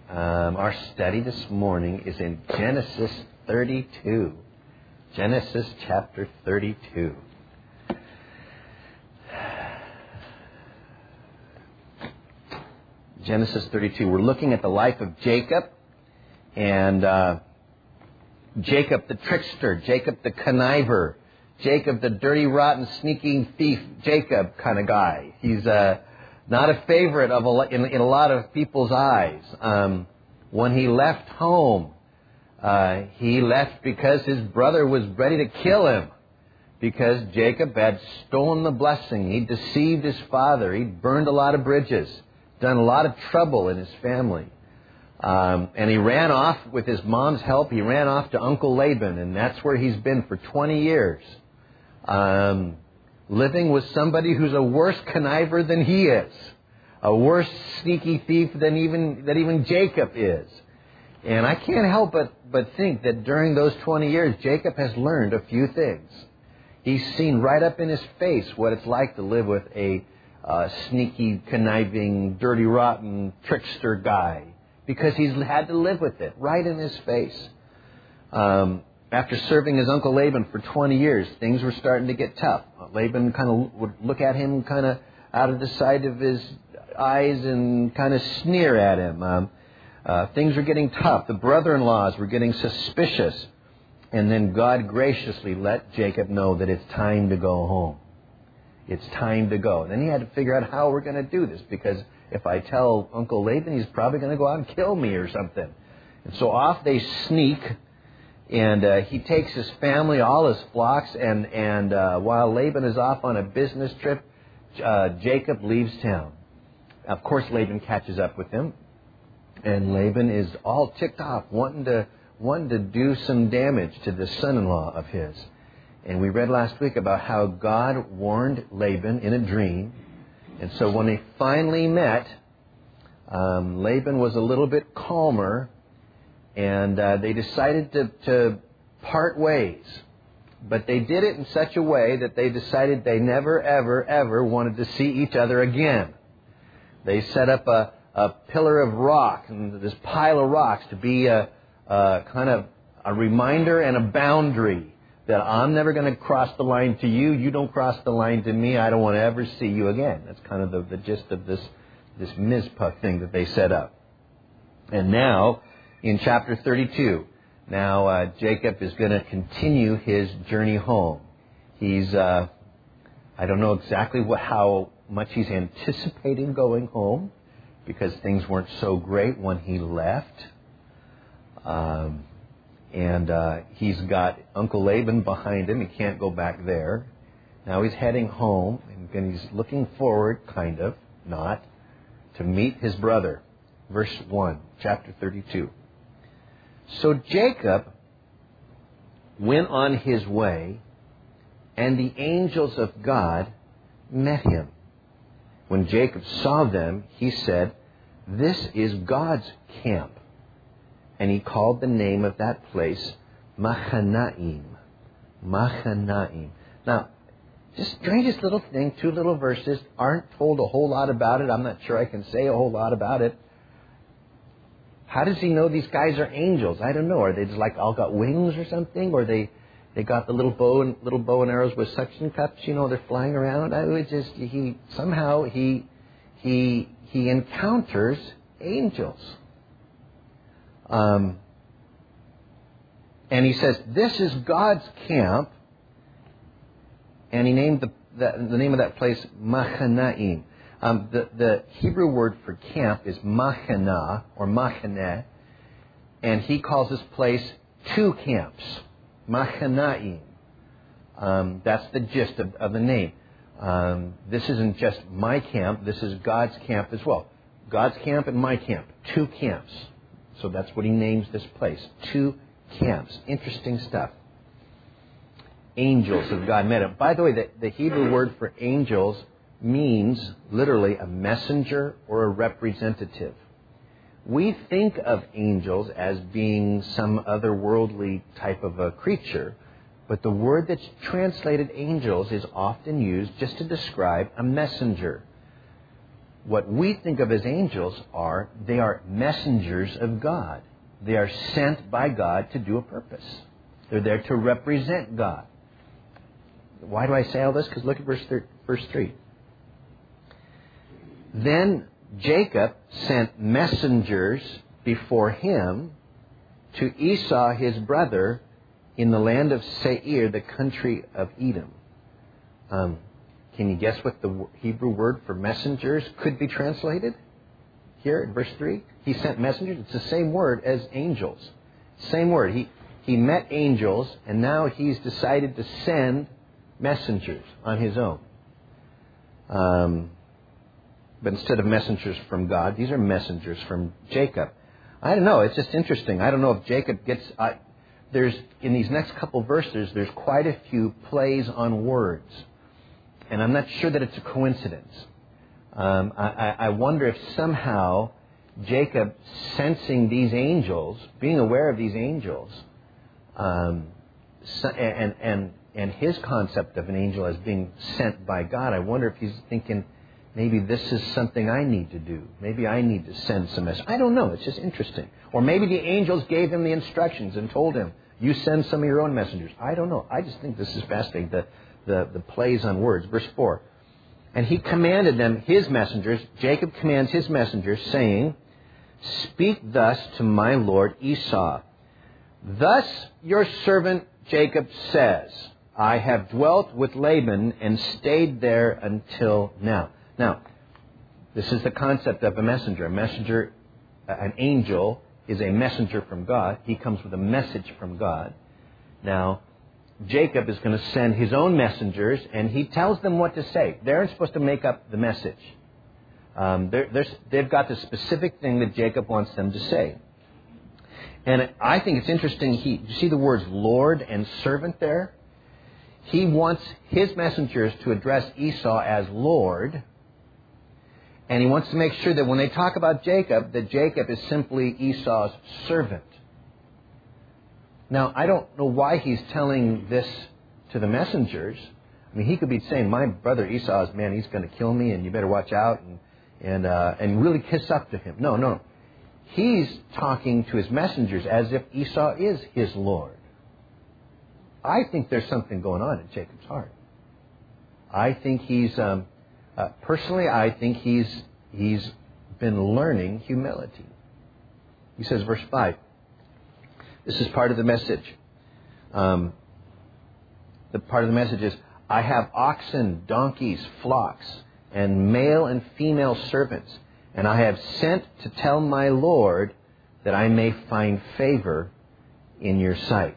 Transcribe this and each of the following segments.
Our study this morning is in Genesis 32. Genesis chapter 32. Genesis 32. We're looking at the life of Jacob and Jacob the trickster, Jacob the conniver, Jacob the dirty, rotten, sneaking thief, Jacob kind of guy. He's not a favorite in a lot of people's eyes. When he left home, he left because his brother was ready to kill him. Because Jacob had stolen the blessing. He deceived his father. He burned a lot of bridges. Done a lot of trouble in his family. And he ran off with his mom's help. He ran off to Uncle Laban. And that's where he's been for 20 years. Living with somebody who's a worse conniver than he is. A worse sneaky thief than even Jacob is. And I can't help but think that during those 20 years, Jacob has learned a few things. He's seen right up in his face what it's like to live with a sneaky, conniving, dirty, rotten, trickster guy. Because he's had to live with it right in his face. After serving his Uncle Laban for 20 years, things were starting to get tough. Laban kind of would look at him kind of out of the side of his eyes and kind of sneer at him. Things were getting tough. The brother-in-laws were getting suspicious. And then God graciously let Jacob know that it's time to go home. It's time to go. Then he had to figure out how we're going to do this, because if I tell Uncle Laban, he's probably going to go out and kill me or something. And so off they sneak, and he takes his family, all his flocks, and while Laban is off on a business trip, Jacob leaves town. Of course, Laban catches up with him, and Laban is all ticked off, wanting to do some damage to this son-in-law of his. And we read last week about how God warned Laban in a dream. And so when they finally met, Laban was a little bit calmer, and they decided to part ways. But they did it in such a way that they decided they never, ever, ever wanted to see each other again. They set up a pillar of rock, and this pile of rocks, to be a kind of a reminder and a boundary that I'm never going to cross the line to you. You don't cross the line to me. I don't want to ever see you again. That's kind of the gist of this Mizpah thing that they set up. And now, in chapter 32, now Jacob is going to continue his journey home. He's, I don't know exactly how much he's anticipating going home, because things weren't so great when he left. And he's got Uncle Laban behind him. He can't go back there. Now he's heading home, and he's looking forward, kind of, not, to meet his brother. Verse 1, chapter 32. So Jacob went on his way, and the angels of God met him. When Jacob saw them, he said, "This is God's camp." And he called the name of that place Mahanaim. Mahanaim. Now, just strangest little thing, 2 little verses, aren't told a whole lot about it. I'm not sure I can say a whole lot about it. How does he know these guys are angels? I don't know. Are they just like all got wings or something? Or they got the little bow and arrows with suction cups, they're flying around? He encounters angels. And he says, "This is God's camp," and he named the name of that place Mahanaim. The Hebrew word for camp is Machana or Machaneh, and he calls this place 2 camps, Mahanaim. That's the gist of the name. This isn't just my camp; this is God's camp as well. God's camp and my camp, 2 camps. So that's what he names this place. 2 camps. Interesting stuff. Angels of God met him. By the way, the Hebrew word for angels means literally a messenger or a representative. We think of angels as being some otherworldly type of a creature, but the word that's translated angels is often used just to describe a messenger. what we think of as angels they are messengers of God. They are sent by God to do a purpose. They're there to represent God. Why do I say all this? Because look at verse 3. Then Jacob sent messengers before him to Esau his brother in the land of Seir, the country of Edom. Can you guess what the Hebrew word for messengers could be translated? Here in verse 3, he sent messengers. It's the same word as angels. Same word. He met angels, and now he's decided to send messengers on his own. But instead of messengers from God, these are messengers from Jacob. I don't know. It's just interesting. I don't know if Jacob gets... in these next couple verses, there's quite a few plays on words. And I'm not sure that it's a coincidence. I wonder if somehow Jacob, sensing these angels, being aware of these angels, and his concept of an angel as being sent by God, I wonder if he's thinking, maybe this is something I need to do. Maybe I need to send some message. I don't know. It's just interesting. Or maybe the angels gave him the instructions and told him, you send some of your own messengers. I don't know. I just think this is fascinating, the plays on words. Verse 4. And he commanded them, his messengers, Jacob commands his messengers, saying, speak thus to my lord Esau. Thus your servant Jacob says, I have dwelt with Laban and stayed there until now. Now, this is the concept of a messenger. A messenger, an angel, is a messenger from God. He comes with a message from God. Now, Jacob is going to send his own messengers, and he tells them what to say. They're supposed to make up the message. They've got the specific thing that Jacob wants them to say. And I think it's interesting. You see the words Lord and servant there? He wants his messengers to address Esau as Lord. And he wants to make sure that when they talk about Jacob, that Jacob is simply Esau's servant. Now, I don't know why he's telling this to the messengers. I mean, he could be saying, my brother Esau, man, he's going to kill me, and you better watch out, and really kiss up to him. No. He's talking to his messengers as if Esau is his Lord. I think there's something going on in Jacob's heart. I think personally, I think he's been learning humility. He says, verse 5, this is part of the message. The part of the message is, I have oxen, donkeys, flocks, and male and female servants, and I have sent to tell my Lord that I may find favor in your sight.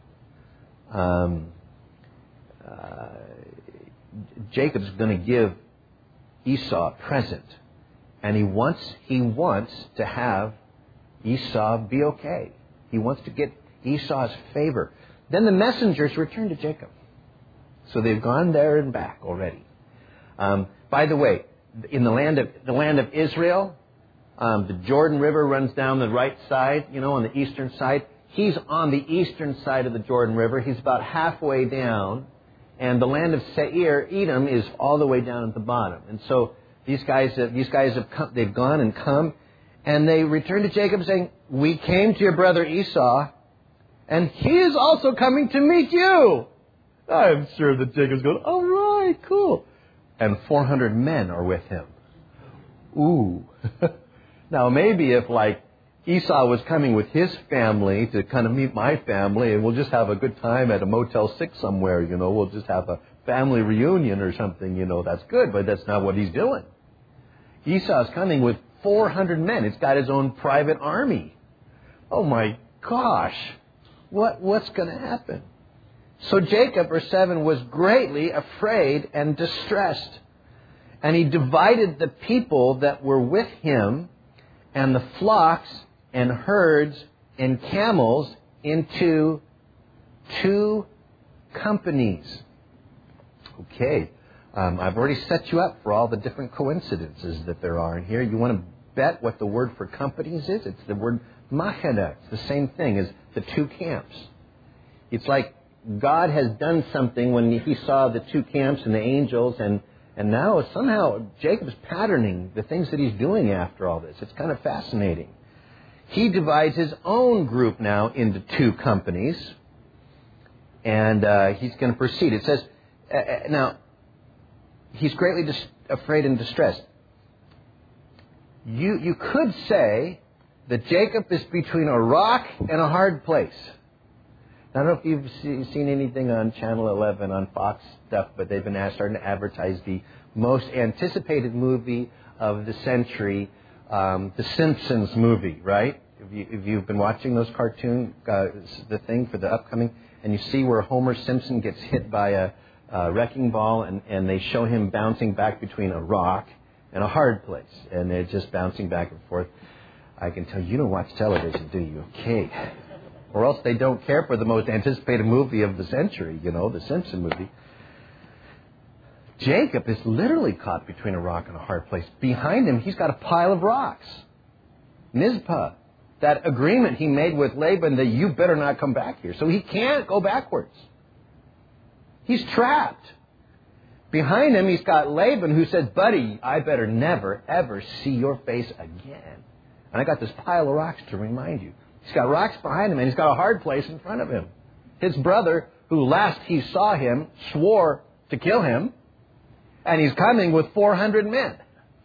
Jacob's going to give Esau a present, and he wants to have Esau be okay. He wants to get Esau's favor. Then the messengers return to Jacob. So they've gone there and back already. By the way, in the land of Israel, the Jordan River runs down the right side, on the eastern side. He's on the eastern side of the Jordan River. He's about halfway down. And the land of Seir, Edom, is all the way down at the bottom. And so these guys have come, they've gone and come, and they return to Jacob saying, we came to your brother Esau, and he is also coming to meet you. I'm sure that Jacob's going, all right, cool. And 400 men are with him. Ooh. Now maybe if Esau was coming with his family to kind of meet my family, and we'll just have a good time at a Motel 6 somewhere, we'll just have a family reunion or something, that's good, but that's not what he's doing. Esau's coming with 400 men. It's got his own private army. Oh my gosh. What's going to happen? So Jacob, verse 7, was greatly afraid and distressed. And he divided the people that were with him and the flocks and herds and camels into 2 companies. Okay. I've already set you up for all the different coincidences that there are in here. You want to bet what the word for companies is? It's the word machana. It's the same thing as the 2 camps. It's like God has done something when he saw the 2 camps and the angels, and And now somehow Jacob's patterning the things that he's doing after all this. It's kind of fascinating. He divides his own group now into two companies. And he's going to proceed. It says, now, he's greatly afraid and distressed. You could say that Jacob is between a rock and a hard place. I don't know if you've seen anything on Channel 11 on Fox stuff, but they've been starting to advertise the most anticipated movie of the century, the Simpsons movie, right? If you've been watching those cartoon, the thing for the upcoming, and you see where Homer Simpson gets hit by a wrecking ball, and they show him bouncing back between a rock and a hard place, and they're just bouncing back and forth. I can tell you don't watch television, do you? Okay. Or else they don't care for the most anticipated movie of the century, the Simpson movie. Jacob is literally caught between a rock and a hard place. Behind him, he's got a pile of rocks. Mizpah, that agreement he made with Laban that you better not come back here. So he can't go backwards. He's trapped. Behind him, he's got Laban who says, buddy, I better never, ever see your face again. And I got this pile of rocks to remind you. He's got rocks behind him, and he's got a hard place in front of him. His brother, who last he saw him, swore to kill him, and he's coming with 400 men.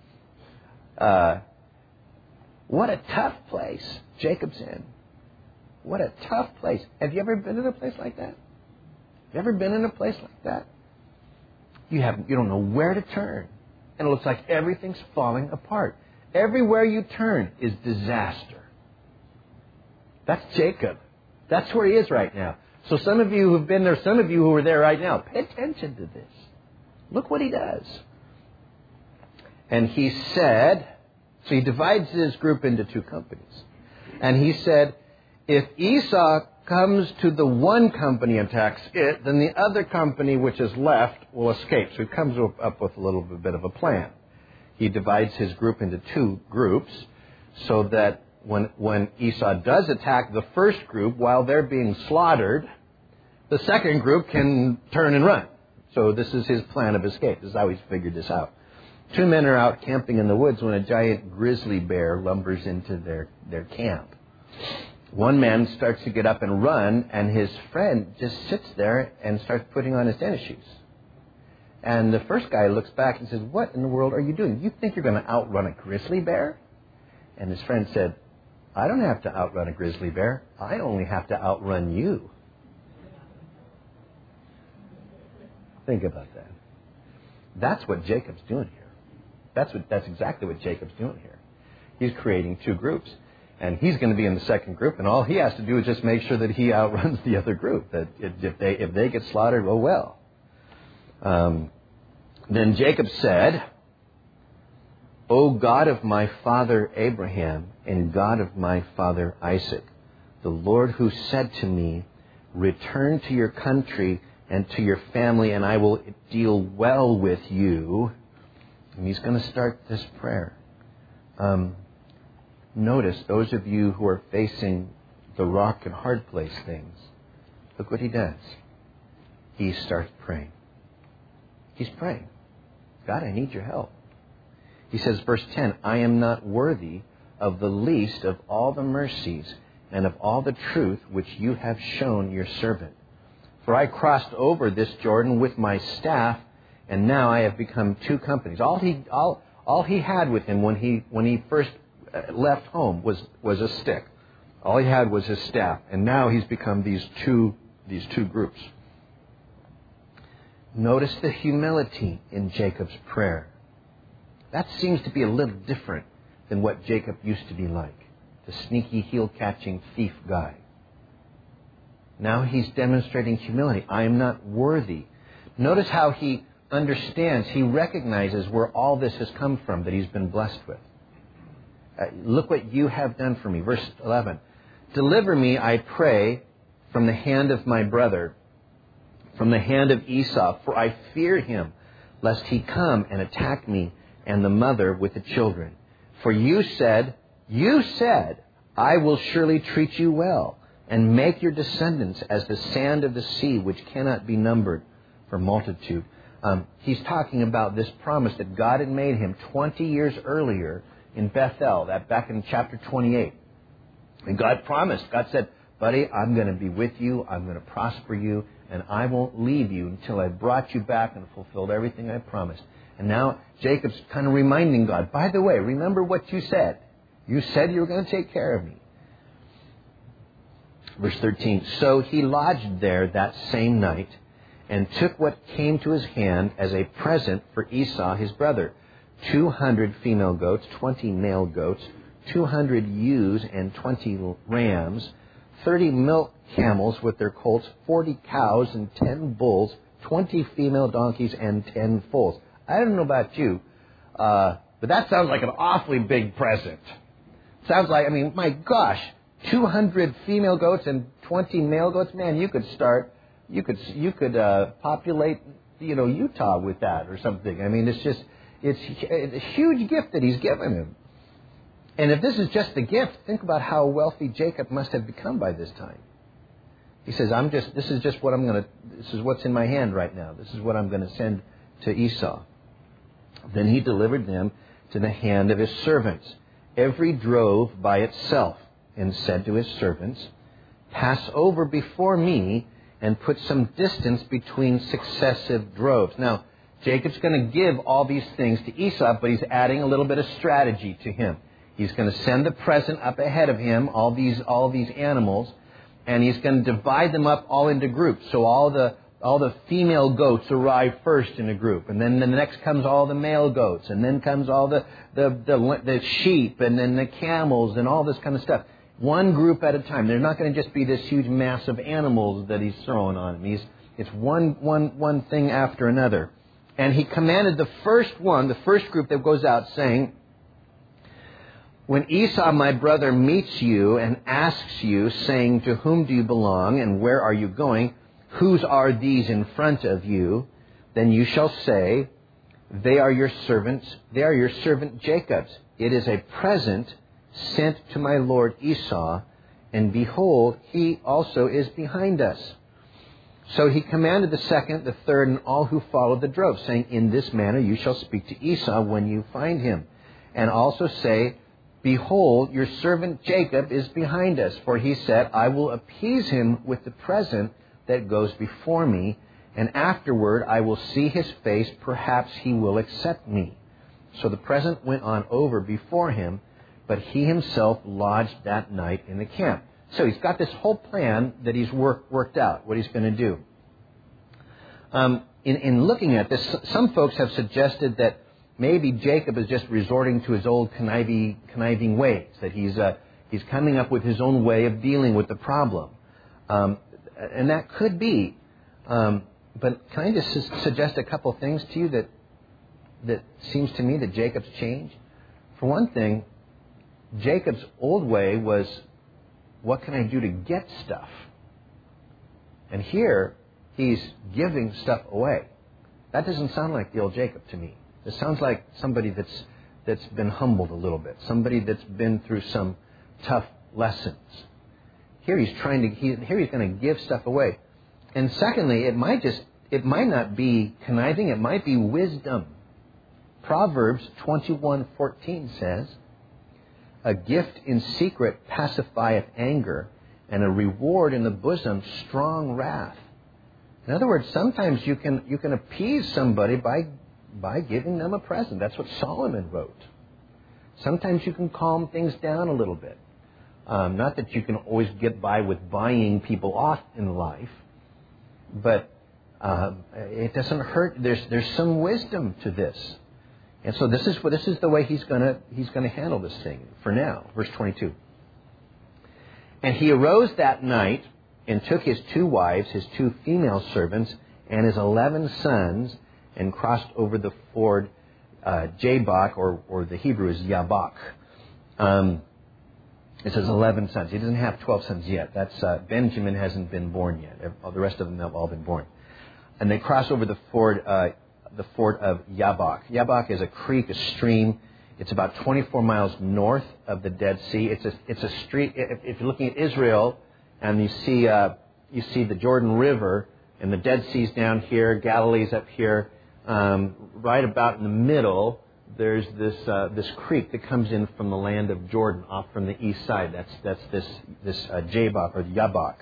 What a tough place Jacob's in. What a tough place. Have you ever been in a place like that? Have you ever been in a place like that? You don't know where to turn. And it looks like everything's falling apart. Everywhere you turn is disaster. That's Jacob. That's where he is right now. So some of you who've been there, some of you who are there right now, pay attention to this. Look what he does. And he said, so he divides his group into two companies. And he said, if Esau comes to the one company and attacks it, then the other company which is left will escape. So he comes up with a little bit of a plan. He divides his group into two groups so that when Esau does attack the first group while they're being slaughtered, the second group can turn and run. So this is his plan of escape. This is how he's figured this out. Two men are out camping in the woods when a giant grizzly bear lumbers into their camp. One man starts to get up and run, and his friend just sits there and starts putting on his tennis shoes. And the first guy looks back and says, what in the world are you doing? You think you're going to outrun a grizzly bear? And his friend said, I don't have to outrun a grizzly bear. I only have to outrun you. Think about that. That's what Jacob's doing here. That's exactly what Jacob's doing here. He's creating two groups. And he's going to be in the second group, and all he has to do is just make sure that he outruns the other group. That if they get slaughtered, oh well. Then Jacob said, O God of my father Abraham and God of my father Isaac, the Lord who said to me, return to your country and to your family, and I will deal well with you. And he's going to start this prayer. Notice, those of you who are facing the rock and hard place things, look what he does. He starts praying. He's praying. God, I need your help. He says, verse 10, I am not worthy of the least of all the mercies and of all the truth which you have shown your servant. For I crossed over this Jordan with my staff, and now I have become two companies. All he had with him when he first left home was a stick. All he had was his staff, and now he's become these two groups. Notice the humility in Jacob's prayer. That seems to be a little different than what Jacob used to be like, the sneaky heel-catching thief guy. Now he's demonstrating humility. I am not worthy. Notice how he understands, he recognizes where all this has come from that he's been blessed with. Look what you have done for me. Verse 11. Deliver me, I pray, from the hand of my brother, from the hand of Esau, for I fear him, lest he come and attack me and the mother with the children. For you said, I will surely treat you well, and make your descendants as the sand of the sea, which cannot be numbered for multitude. He's talking about this promise that God had made him 20 years earlier in Bethel, that back in chapter 28. And God promised, God said, buddy, I'm going to be with you, I'm going to prosper you, and I won't leave you until I brought you back and fulfilled everything I promised. And now Jacob's kind of reminding God, by the way, remember what you said. You said you were going to take care of me. Verse 13, so he lodged there that same night and took what came to his hand as a present for Esau his brother, 200 female goats, 20 male goats, 200 ewes and 20 rams, 30 milk camels with their colts, 40 cows and 10 bulls, 20 female donkeys and 10 foals. I don't know about you, but that sounds like an awfully big present. Sounds like, my gosh, 200 female goats and 20 male goats. Man, you could populate, Utah with that or something. It's a huge gift that he's given him. And if this is just the gift, think about how wealthy Jacob must have become by this time. He says, this is what's in my hand right now. This is what I'm going to send to Esau. Then he delivered them to the hand of his servants, every drove by itself, and said to his servants, pass over before me and put some distance between successive droves. Now, Jacob's going to give all these things to Esau, but he's adding a little bit of strategy to him. He's going to send the present up ahead of him, all these animals, and he's going to divide them up all into groups. So all the female goats arrive first in a group, and then the next comes all the male goats, and then comes all the sheep, and then the camels, and all this kind of stuff. One group at a time. They're not going to just be this huge mass of animals that he's throwing on him. It's one thing after another. And he commanded the first group that goes out, saying, when Esau, my brother, meets you and asks you, saying, to whom do you belong and where are you going? Whose are these in front of you? Then you shall say, they are your servants. They are your servant Jacob's. It is a present sent to my lord Esau, and behold, he also is behind us. So he commanded the second, the third, and all who followed the drove, saying, in this manner you shall speak to Esau when you find him. And also say, behold, your servant Jacob is behind us. For he said, I will appease him with the present that goes before me, and afterward I will see his face. Perhaps he will accept me. So the present went on over before him, but he himself lodged that night in the camp. So he's got this whole plan that he's worked out, what he's going to do. In looking at this, some folks have suggested that maybe Jacob is just resorting to his old conniving ways, that he's coming up with his own way of dealing with the problem. And that could be. But can I just suggest a couple things to you that seems to me that Jacob's changed? For one thing, Jacob's old way was, what can I do to get stuff? And here, he's giving stuff away. That doesn't sound like the old Jacob to me. It sounds like somebody that's been humbled a little bit, somebody that's been through some tough lessons. Here he's going to give stuff away. And secondly, it might not be conniving, it might be wisdom. Proverbs 21:14 says, a gift in secret pacifieth anger, and a reward in the bosom strong wrath. In other words, sometimes you can appease somebody by giving them a present. That's what Solomon wrote. Sometimes you can calm things down a little bit. Not that you can always get by with buying people off in life, but it doesn't hurt. There's some wisdom to this. And so this is the way he's going to handle this thing for now. Verse 22. And he arose that night and took his 2 wives, his 2 female servants, and his 11 sons, and crossed over the ford Jabbok, or the Hebrew is Yabok. It says 11 sons. He doesn't have 12 sons yet. That's Benjamin hasn't been born yet. The rest of them have all been born. And they cross over the ford of Yabok. Yabok is a creek, a stream. It's about 24 miles north of the Dead Sea. It's a street. If you're looking at Israel and you see the Jordan River and the Dead Sea's down here, Galilee's up here, right about in the middle, there's this creek that comes in from the land of Jordan, off from the east side. That's this Jabbok or Yabok.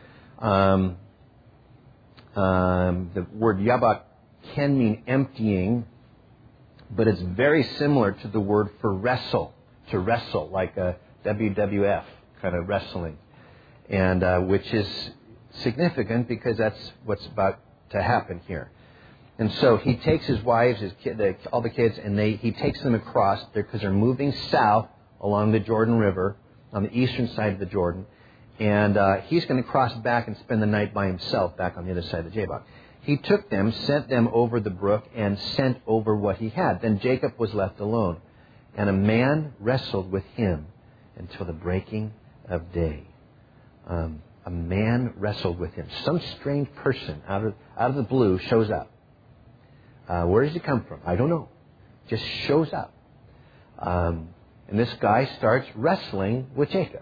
The word Yabok can mean emptying, but it's very similar to the word for wrestle, to wrestle, like a WWF kind of wrestling, and which is significant because that's what's about to happen here. And so he takes his wives, all the kids, and he takes them across there because they're moving south along the Jordan River on the eastern side of the Jordan. And he's going to cross back and spend the night by himself back on the other side of the Jabbok. He took them, sent them over the brook, and sent over what he had. Then Jacob was left alone. And a man wrestled with him until the breaking of day. A man wrestled with him. Some strange person out of the blue shows up. Where does he come from? I don't know. Just shows up. And this guy starts wrestling with Jacob.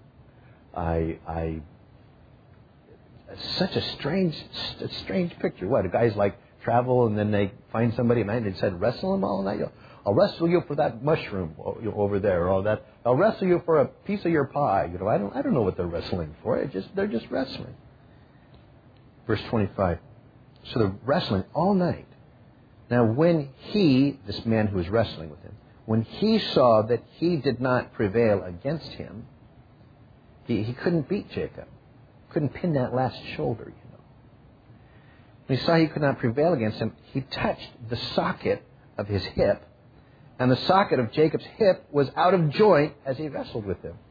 Such a strange picture. What, a guy's like travel and then they find somebody at night and they said, wrestle him all night? I'll wrestle you for that mushroom over there, or that I'll wrestle you for a piece of your pie. I don't know what they're wrestling for. They're just wrestling. Verse 25. So they're wrestling all night. Now when this man who was wrestling with him, when he saw that he did not prevail against him, he couldn't beat Jacob. Couldn't pin that last shoulder, When he saw he could not prevail against him, he touched the socket of his hip, and the socket of Jacob's hip was out of joint as he wrestled with him.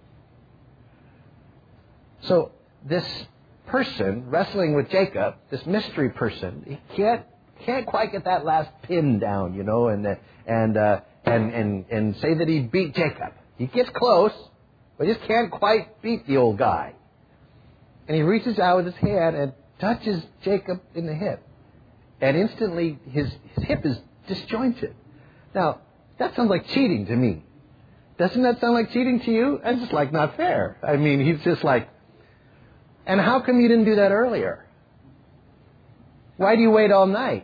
So this person wrestling with Jacob, this mystery person, he can't quite get that last pin down, and say that he beat Jacob. He gets close, but just can't quite beat the old guy. And he reaches out with his hand and touches Jacob in the hip. And instantly his hip is disjointed. Now, that sounds like cheating to me. Doesn't that sound like cheating to you? That's just like not fair. I mean, he's just like, and how come you didn't do that earlier? Why do you wait all night?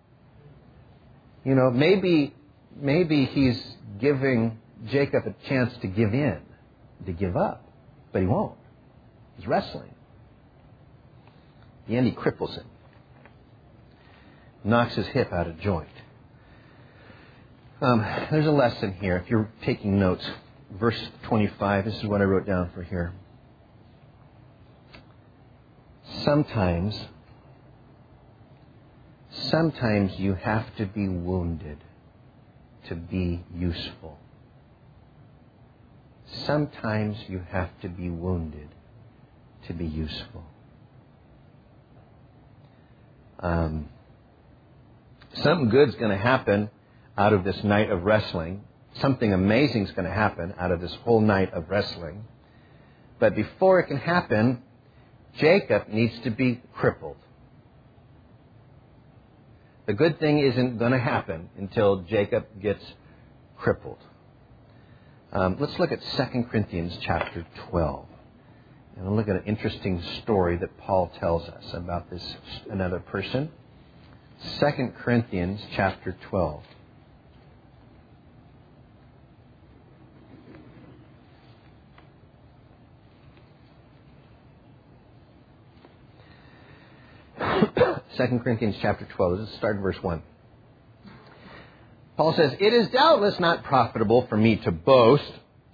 Maybe he's giving Jacob a chance to give in, to give up. But he won't. He's wrestling. In the end, he cripples him. Knocks his hip out of joint. There's a lesson here. If you're taking notes, verse 25, this is what I wrote down for here. Sometimes you have to be wounded to be useful. Sometimes you have to be wounded to be useful. Something good's going to happen out of this night of wrestling. Something amazing is going to happen out of this whole night of wrestling. But before it can happen, Jacob needs to be crippled. The good thing isn't going to happen until Jacob gets crippled. Let's look at 2 Corinthians chapter 12. And we'll look at an interesting story that Paul tells us about another person. 2 Corinthians chapter 12. Second Corinthians chapter 12. Let's start in verse 1. Paul says, "It is doubtless not profitable for me to boast.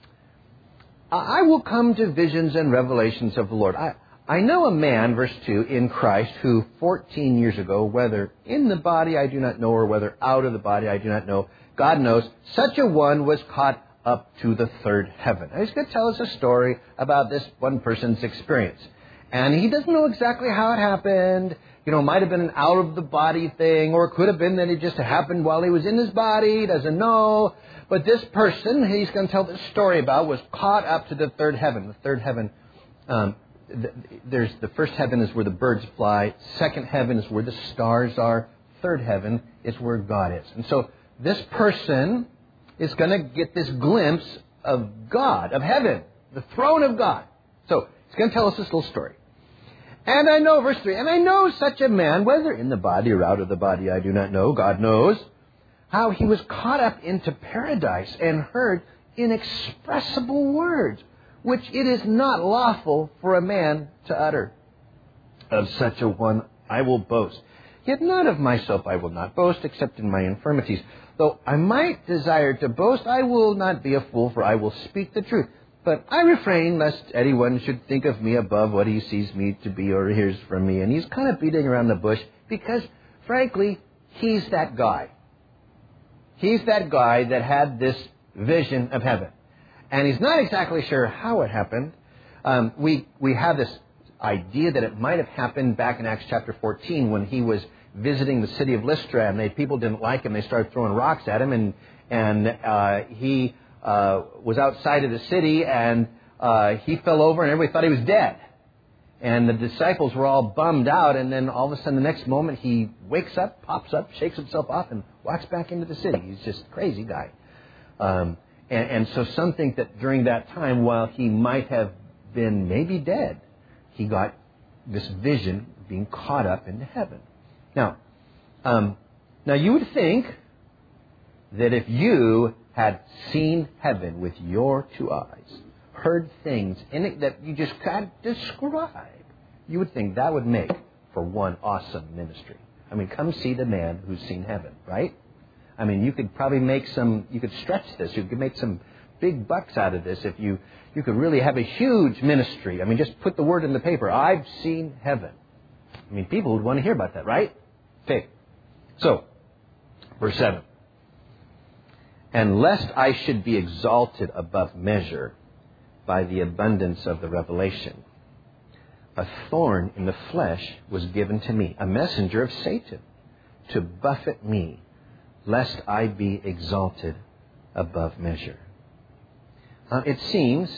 I will come to visions and revelations of the Lord. I know a man," verse 2, "in Christ, who 14 years ago, whether in the body I do not know, or whether out of the body I do not know, God knows, such a one was caught up to the third heaven." Now, he's going to tell us a story about this one person's experience. And he doesn't know exactly how it happened. It might have been an out-of-the-body thing, or it could have been that it just happened while he was in his body. He doesn't know. But this person he's going to tell this story about was caught up to the third heaven. The third heaven, there's the first heaven is where the birds fly. Second heaven is where the stars are. Third heaven is where God is. And so this person is going to get this glimpse of God, of heaven, the throne of God. So he's going to tell us this little story. And I know, verse 3, and I know such a man, whether in the body or out of the body, I do not know, God knows, how he was caught up into paradise and heard inexpressible words, which it is not lawful for a man to utter. Of such a one I will boast. Yet not of myself I will not boast, except in my infirmities. Though I might desire to boast, I will not be a fool, for I will speak the truth. But I refrain, lest anyone should think of me above what he sees me to be or hears from me. And he's kind of beating around the bush because, frankly, he's that guy. He's that guy that had this vision of heaven. And he's not exactly sure how it happened. We have this idea that it might have happened back in Acts chapter 14 when he was visiting the city of Lystra, and people didn't like him. They started throwing rocks at him, and he was outside of the city, and he fell over, and everybody thought he was dead. And the disciples were all bummed out, and then all of a sudden the next moment he wakes up, pops up, shakes himself off, and walks back into the city. He's just a crazy guy. And so some think that during that time, while he might have been maybe dead, he got this vision of being caught up into heaven. Now you would think that if you had seen heaven with your two eyes, heard things in it that you just can't describe, you would think that would make for one awesome ministry. I mean, come see the man who's seen heaven, right? I mean, you could probably you could stretch this. You could make some big bucks out of this if you could really have a huge ministry. I mean, just put the word in the paper. I've seen heaven. I mean, people would want to hear about that, right? Okay. So, verse 7. And lest I should be exalted above measure by the abundance of the revelation, a thorn in the flesh was given to me, a messenger of Satan, to buffet me, lest I be exalted above measure. It seems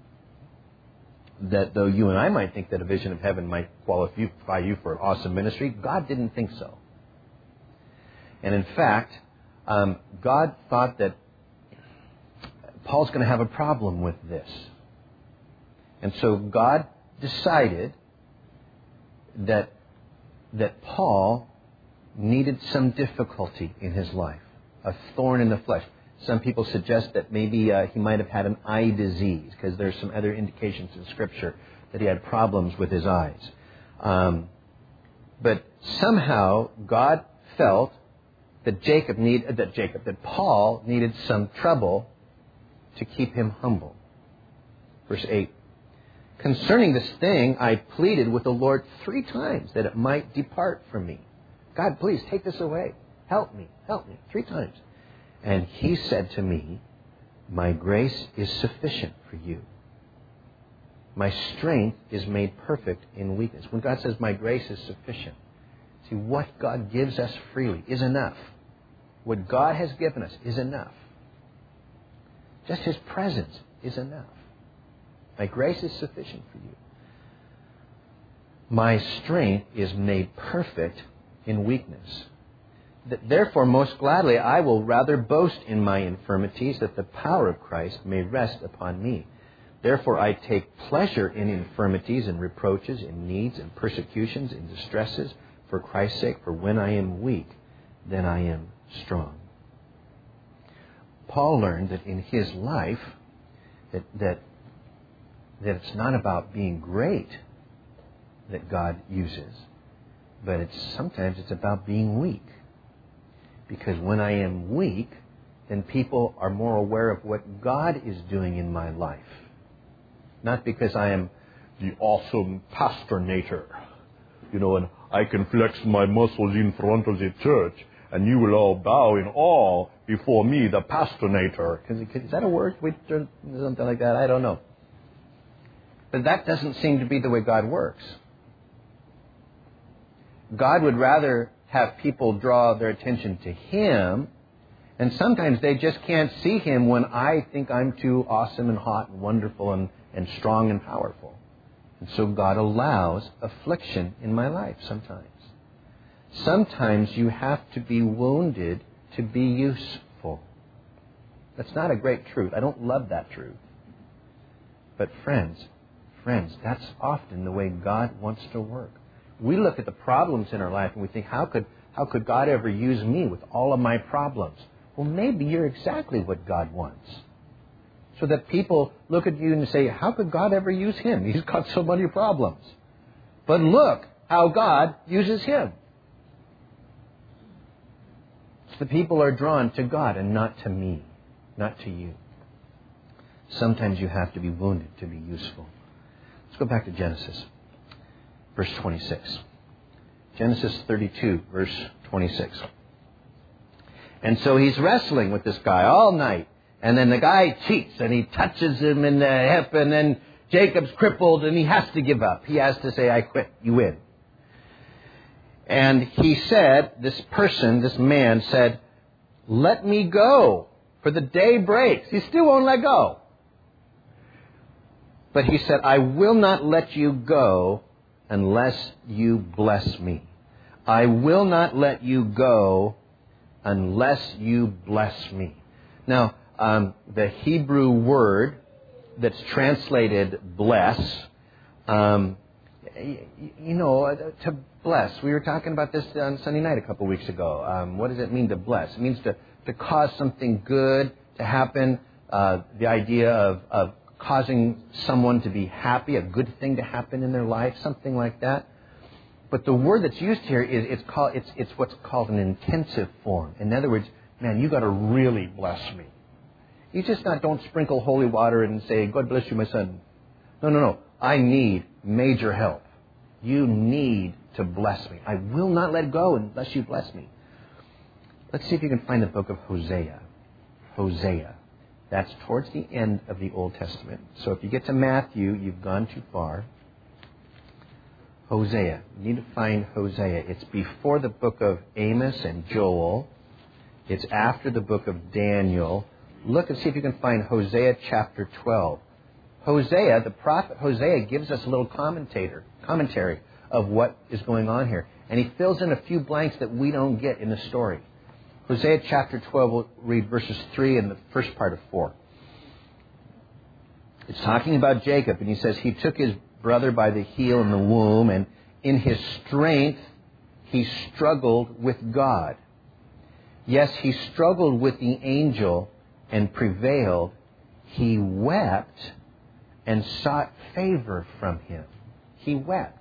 that though you and I might think that a vision of heaven might qualify you for an awesome ministry, God didn't think so. And in fact, God thought that Paul's going to have a problem with this. And so God decided that Paul needed some difficulty in his life, a thorn in the flesh. Some people suggest that maybe he might have had an eye disease, because there's some other indications in Scripture that he had problems with his eyes. But somehow God felt that Paul needed some trouble to keep him humble. Verse 8. Concerning this thing, I pleaded with the Lord 3 times that it might depart from me. God, please take this away. Help me. 3 times. And he said to me, my grace is sufficient for you. My strength is made perfect in weakness. When God says my grace is sufficient, see, what God gives us freely is enough. What God has given us is enough. Just His presence is enough. My grace is sufficient for you. My strength is made perfect in weakness. Therefore, most gladly, I will rather boast in my infirmities, that the power of Christ may rest upon me. Therefore, I take pleasure in infirmities and reproaches, in needs and persecutions, in distresses, for Christ's sake. For when I am weak, then I am strong. Paul learned that in his life, that it's not about being great that God uses, but sometimes it's about being weak. Because when I am weak, then people are more aware of what God is doing in my life. Not because I am the awesome pastorator, and I can flex my muscles in front of the church, and you will all bow in awe before me, the pastorator. Is that a word? Something like that? I don't know. But that doesn't seem to be the way God works. God would rather have people draw their attention to Him, and sometimes they just can't see Him when I think I'm too awesome and hot and wonderful and strong and powerful. And so God allows affliction in my life sometimes. Sometimes you have to be wounded to be useful. That's not a great truth. I don't love that truth. But friends, Friends, that's often the way God wants to work. We look at the problems in our life and we think, how could God ever use me with all of my problems? Well, maybe you're exactly what God wants. So that people look at you and say, how could God ever use him? He's got so many problems. But look how God uses him. The people are drawn to God and not to me, not to you. Sometimes you have to be wounded to be useful. Let's go back to Genesis, verse 26. Genesis 32, verse 26. And so he's wrestling with this guy all night. And then the guy cheats and he touches him in the hip. And then Jacob's crippled and he has to give up. He has to say, I quit. You win. And he said, this man said, let me go, for the day breaks. He still won't let go. But he said, I will not let you go unless you bless me. I will not let you go unless you bless me. Now, the Hebrew word that's translated bless, to bless. We were talking about this on Sunday night a couple weeks ago. What does it mean to bless? It means to cause something good to happen. The idea of causing someone to be happy, a good thing to happen in their life, something like that. But the word that's used here is it's what's called an intensive form. In other words, man, you got to really bless me. You just don't sprinkle holy water and say, God bless you, my son. No. I need major help. You need to bless me. I will not let go unless you bless me. Let's see if you can find the book of Hosea. Hosea. That's towards the end of the Old Testament. So if you get to Matthew, you've gone too far. Hosea. You need to find Hosea. It's before the book of Amos and Joel. It's after the book of Daniel. Look and see if you can find Hosea chapter 12. Hosea, the prophet Hosea, gives us a little commentary of what is going on here. And he fills in a few blanks that we don't get in the story. Hosea chapter 12, we'll read verses 3 and the first part of 4. It's talking about Jacob, and he says, he took his brother by the heel in the womb, and in his strength he struggled with God. Yes, he struggled with the angel and prevailed. He wept and sought favor from him. He wept.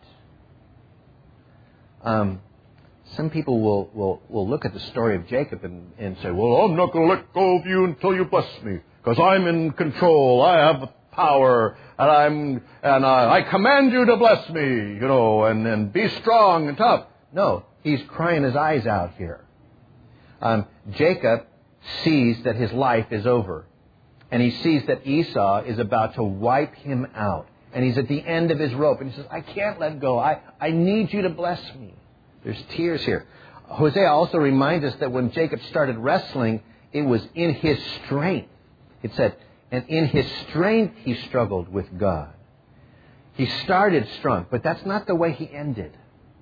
Some people will look at the story of Jacob and say, well, I'm not going to let go of you until you bless me, because I'm in control. I have power, and I command you to bless me, and be strong and tough. No, he's crying his eyes out here. Jacob sees that his life is over, and he sees that Esau is about to wipe him out, and he's at the end of his rope, and he says, I can't let go. I need you to bless me. There's tears here. Hosea also reminds us that when Jacob started wrestling, it was in his strength. It said, and in his strength he struggled with God. He started strong, but that's not the way he ended.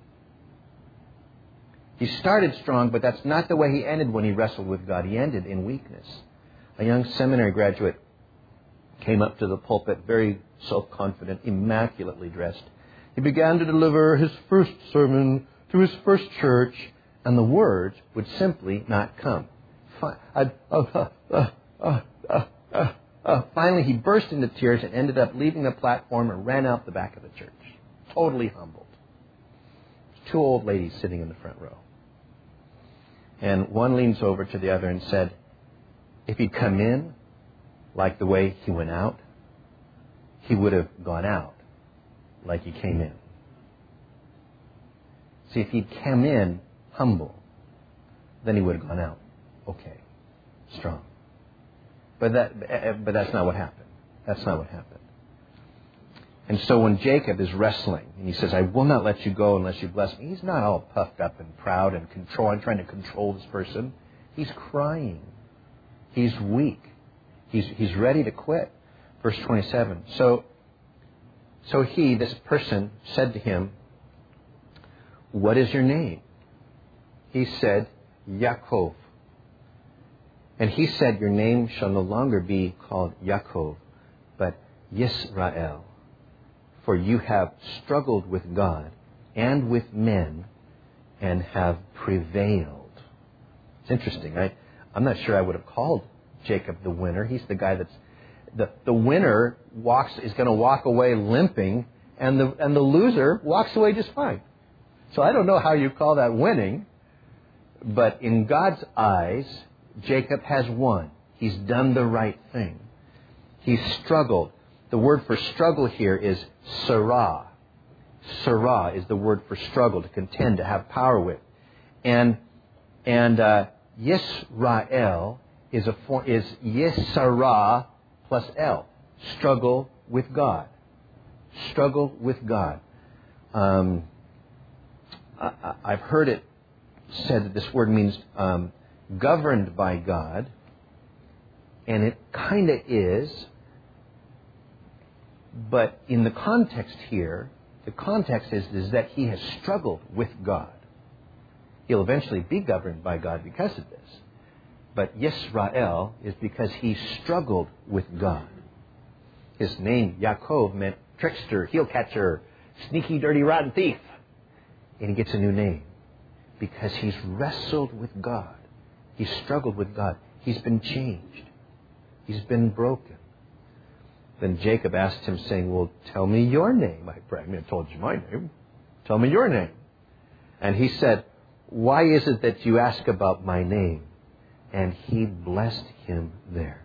He started strong, but that's not the way he ended when he wrestled with God. He ended in weakness. A young seminary graduate came up to the pulpit, very self-confident, immaculately dressed. He began to deliver his first sermon to his first church, and the words would simply not come. Finally, he burst into tears and ended up leaving the platform and ran out the back of the church, totally humbled. Two old ladies sitting in the front row. And one leans over to the other and said, if he'd come in like the way he went out, he would have gone out like he came in. See, if he'd come in humble, then he would have gone out okay, strong. But that's not what happened. That's not what happened. And so when Jacob is wrestling, and he says, I will not let you go unless you bless me, he's not all puffed up and proud and trying to control this person. He's crying. He's weak. He's ready to quit. Verse 27. So this person said to him, what is your name? He said, Yaakov. And he said, your name shall no longer be called Yaakov, but Yisrael. For you have struggled with God and with men and have prevailed. It's interesting. I'm not sure I would have called Jacob the winner. He's the guy that's... The winner is going to walk away limping, and the loser walks away just fine. So I don't know how you call that winning, but in God's eyes, Jacob has won. He's done the right thing. He's struggled. The word for struggle here is sarah. Sarah is the word for struggle, to contend, to have power with. And Yisrael is Yisarah plus L. Struggle with God. Struggle with God. I've heard it said that this word means governed by God, and it kind of is, but in the context here, the context is that he has struggled with God. He'll eventually be governed by God because of this. But Yisrael is because he struggled with God. His name, Yaakov, meant trickster, heel catcher, sneaky, dirty, rotten thief. And he gets a new name because he's wrestled with God. He's struggled with God. He's been changed. He's been broken. Then Jacob asked him, saying, well, tell me your name, I pray. I told you my name. Tell me your name. And he said, why is it that you ask about my name? And he blessed him there.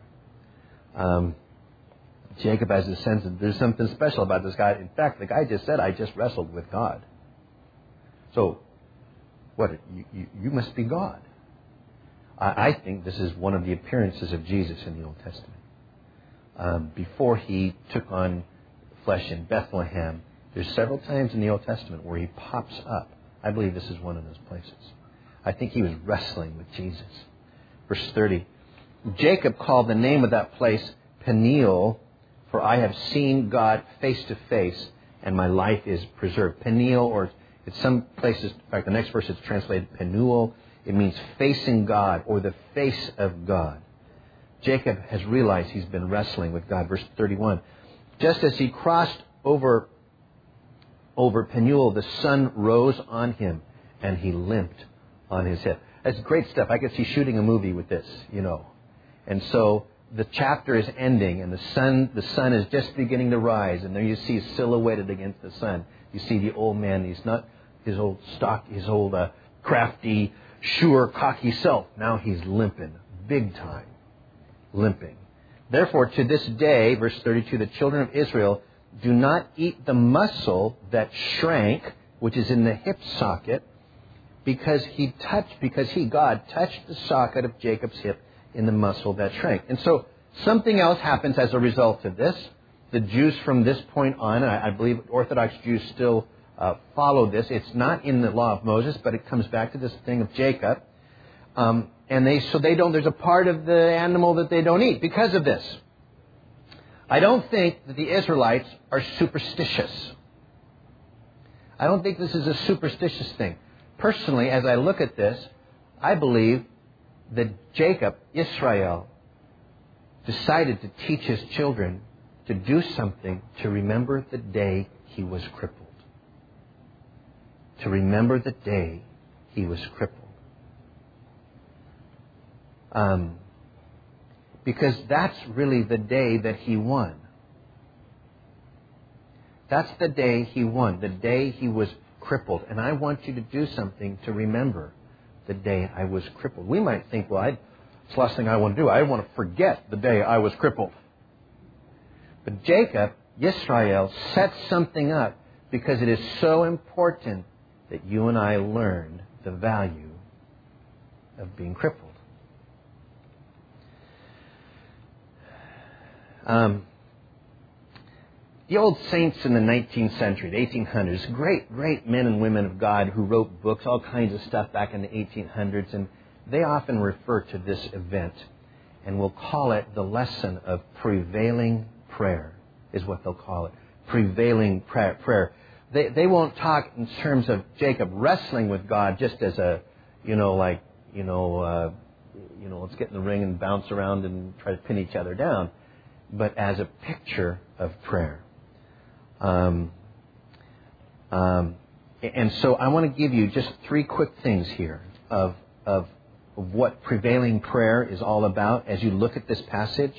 Jacob has a sense that there's something special about this guy. In fact, the guy just said, I just wrestled with God. So, what? You must be God. I think this is one of the appearances of Jesus in the Old Testament. Before he took on flesh in Bethlehem, there's several times in the Old Testament where he pops up. I believe this is one of those places. I think he was wrestling with Jesus. Verse 30. Jacob called the name of that place Peniel, for I have seen God face to face, and my life is preserved. Peniel, or in some places, in fact, the next verse is translated Penuel. It means facing God, or the face of God. Jacob has realized he's been wrestling with God. Verse 31. Just as he crossed over Penuel, the sun rose on him, and he limped on his hip. That's great stuff. I could see shooting a movie with this, And so the chapter is ending, and the sun is just beginning to rise, and there you see silhouetted against the sun. You see the old man. He's not his old crafty, sure, cocky self. Now he's limping, big time, limping. Therefore, to this day, verse 32, the children of Israel do not eat the muscle that shrank, which is in the hip socket, because God touched the socket of Jacob's hip in the muscle that shrank. And so something else happens as a result of this. The Jews from this point on, I believe Orthodox Jews still follow this. It's not in the law of Moses, but it comes back to this thing of Jacob. There's a part of the animal that they don't eat because of this. I don't think that the Israelites are superstitious. I don't think this is a superstitious thing. Personally, as I look at this, I believe that Jacob, Israel, decided to teach his children to do something to remember the day he was crippled. To remember the day he was crippled. Because that's really the day that he won. That's the day he won, the day he was crippled. And I want you to do something to remember the day I was crippled. We might think, it's the last thing I want to do. I want to forget the day I was crippled. But Jacob, Yisrael, sets something up because it is so important that you and I learn the value of being crippled. The old saints in the 19th century, the 1800s, great men and women of God who wrote books, all kinds of stuff back in the 1800s, and they often refer to this event, and we'll call it the lesson of prevailing prayer, is what they'll call it. Prevailing prayer. They won't talk in terms of Jacob wrestling with God just as a, let's get in the ring and bounce around and try to pin each other down, but as a picture of prayer. And so I want to give you just 3 quick things here of what prevailing prayer is all about as you look at this passage.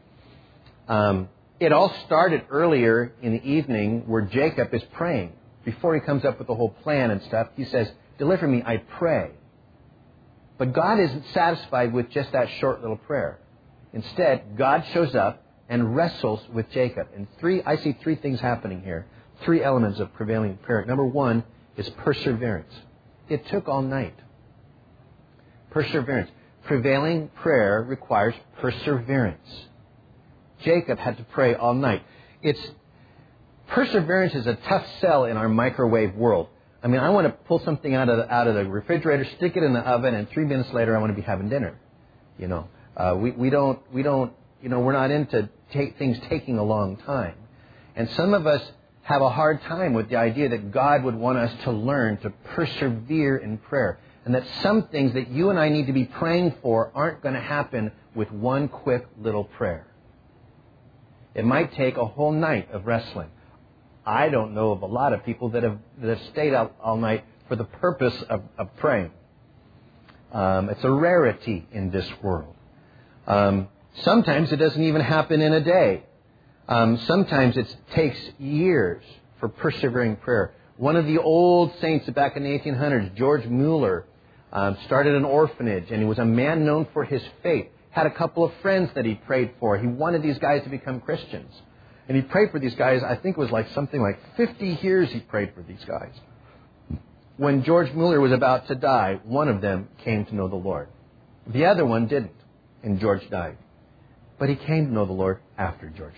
It all started earlier in the evening where Jacob is praying. Before he comes up with the whole plan and stuff, he says, "Deliver me, I pray." But God isn't satisfied with just that short little prayer. Instead, God shows up and wrestles with Jacob. And I see 3 things happening here. 3 elements of prevailing prayer. Number 1 is perseverance. It took all night. Perseverance. Prevailing prayer requires perseverance. Jacob had to pray all night. Perseverance is a tough sell in our microwave world. I mean, I want to pull something out of the refrigerator, stick it in the oven, and 3 minutes later I want to be having dinner. You know, we're not into things taking a long time. And some of us have a hard time with the idea that God would want us to learn to persevere in prayer. And that some things that you and I need to be praying for aren't going to happen with one quick little prayer. It might take a whole night of wrestling. I don't know of a lot of people that have stayed out all night for the purpose of praying. It's a rarity in this world. Sometimes it doesn't even happen in a day. Sometimes it takes years for persevering prayer. One of the old saints back in the 1800s, George Mueller, started an orphanage, and he was a man known for his faith. Had a couple of friends that he prayed for. He wanted these guys to become Christians. And he prayed for these guys, I think it was something like 50 years he prayed for these guys. When George Mueller was about to die, one of them came to know the Lord. The other one didn't, and George died. But he came to know the Lord after George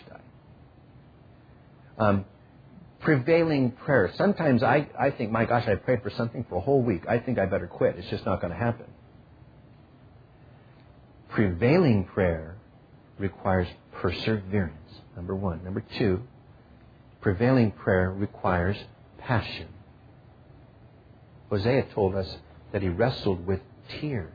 died. Prevailing prayer. Sometimes I think, my gosh, I prayed for something for a whole week. I think I better quit. It's just not going to happen. Prevailing prayer requires perseverance. Number 1. Number 2, prevailing prayer requires passion. Hosea told us that he wrestled with tears.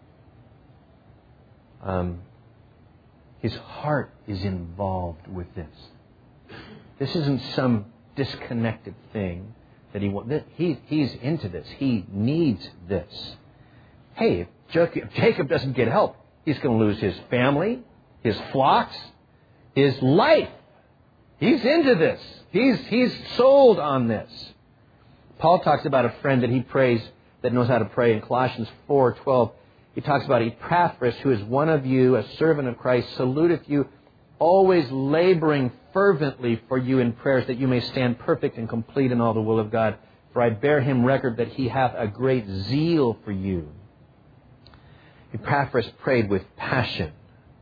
His heart is involved with this. This isn't some disconnected thing that he wants. He's into this. He needs this. Hey, if Jacob doesn't get help, he's going to lose his family, his flocks, his life. He's into this. He's sold on this. Paul talks about a friend that he prays that knows how to pray in Colossians 4:12. He talks about Epaphras, who is one of you, a servant of Christ, saluteth you, always laboring fervently for you in prayers, that you may stand perfect and complete in all the will of God. For I bear him record that he hath a great zeal for you. Epaphras prayed with passion.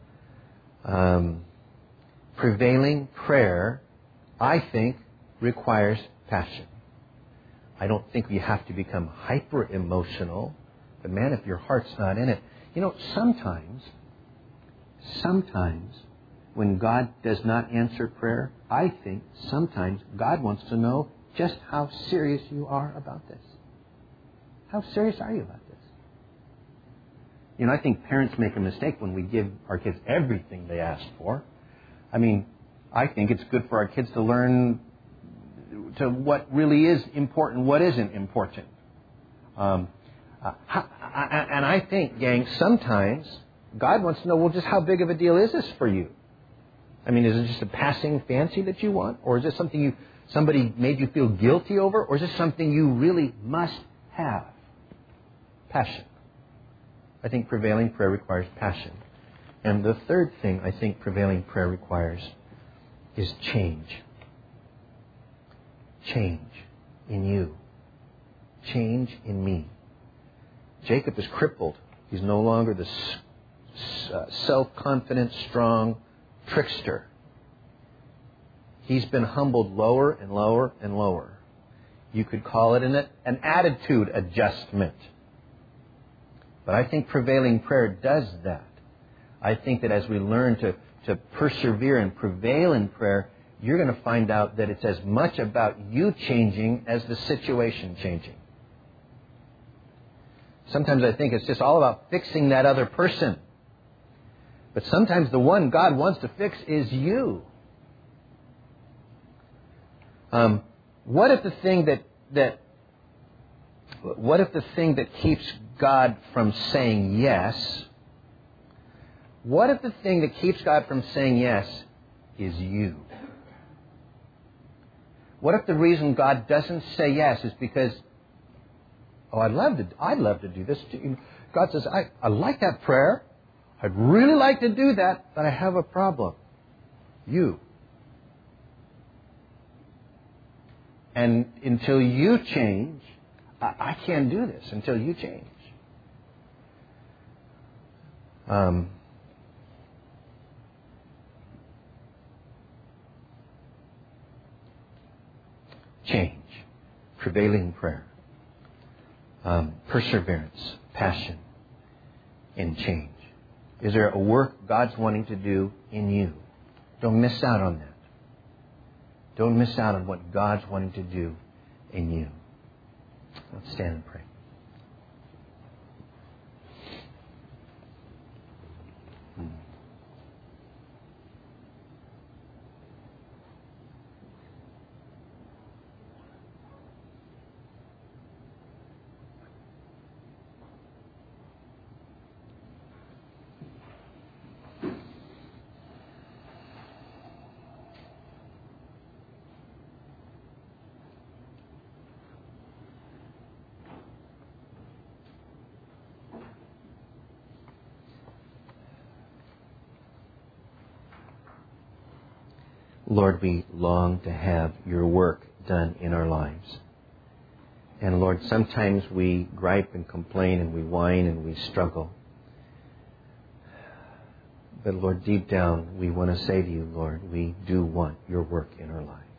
Prevailing prayer, I think, requires passion. I don't think you have to become hyper-emotional. But man, if your heart's not in it. You know, sometimes when God does not answer prayer, I think sometimes God wants to know just how serious you are about this. How serious are you about this? You know, I think parents make a mistake when we give our kids everything they ask for. I mean, I think it's good for our kids to learn to what really is important, what isn't important. And I think, gang, sometimes God wants to know, well, just how big of a deal is this for you? I mean, is it just a passing fancy that you want? Or is this something somebody made you feel guilty over? Or is this something you really must have? Passion. I think prevailing prayer requires passion. And the third thing I think prevailing prayer requires is change. Change in you. Change in me. Jacob is crippled. He's no longer the self-confident, strong trickster. He's been humbled lower and lower and lower. You could call it an attitude adjustment. But I think prevailing prayer does that. I think that as we learn to persevere and prevail in prayer, you're going to find out that it's as much about you changing as the situation changing. Sometimes I think it's just all about fixing that other person. But sometimes the one God wants to fix is you. What if the thing that keeps God from saying yes? What if the thing that keeps God from saying yes is you? What if the reason God doesn't say yes is because, I'd love to do this too. God says, I like that prayer. I'd really like to do that, but I have a problem. You. And until you change, I can't do this until you change. Change. Prevailing prayer. Perseverance. Passion. And change. Is there a work God's wanting to do in you? Don't miss out on that. Don't miss out on what God's wanting to do in you. Let's stand and pray. Lord, we long to have your work done in our lives. And Lord, sometimes we gripe and complain and we whine and we struggle. But Lord, deep down, we want to say to you, Lord, we do want your work in our lives.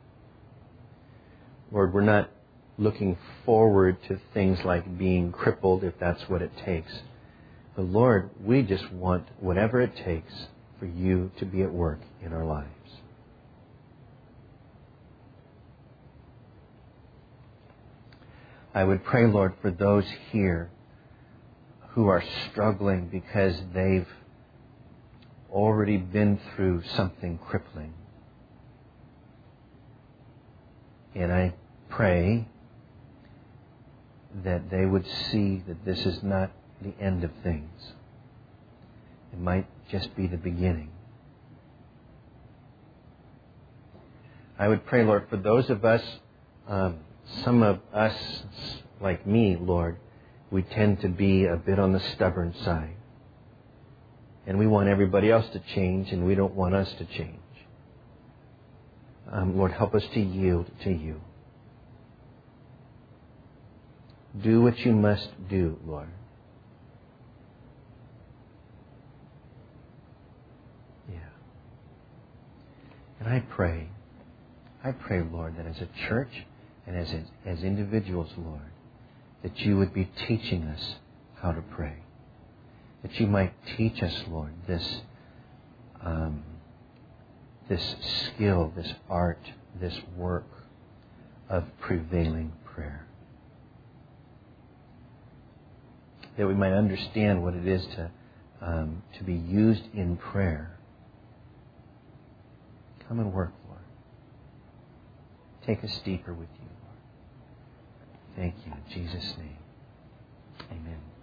Lord, we're not looking forward to things like being crippled if that's what it takes. But Lord, we just want whatever it takes for you to be at work in our lives. I would pray, Lord, for those here who are struggling because they've already been through something crippling. And I pray that they would see that this is not the end of things. It might just be the beginning. I would pray, Lord, for those of us, some of us, like me, Lord, we tend to be a bit on the stubborn side. And we want everybody else to change, and we don't want us to change. Lord, help us to yield to you. Do what you must do, Lord. Yeah. And I pray, Lord, that as a church and as individuals, Lord, that you would be teaching us how to pray. That you might teach us, Lord, this skill, this art, this work of prevailing prayer. That we might understand what it is to be used in prayer. Come and work, Lord. Take us deeper with you, Lord. Thank you in Jesus' name. Amen.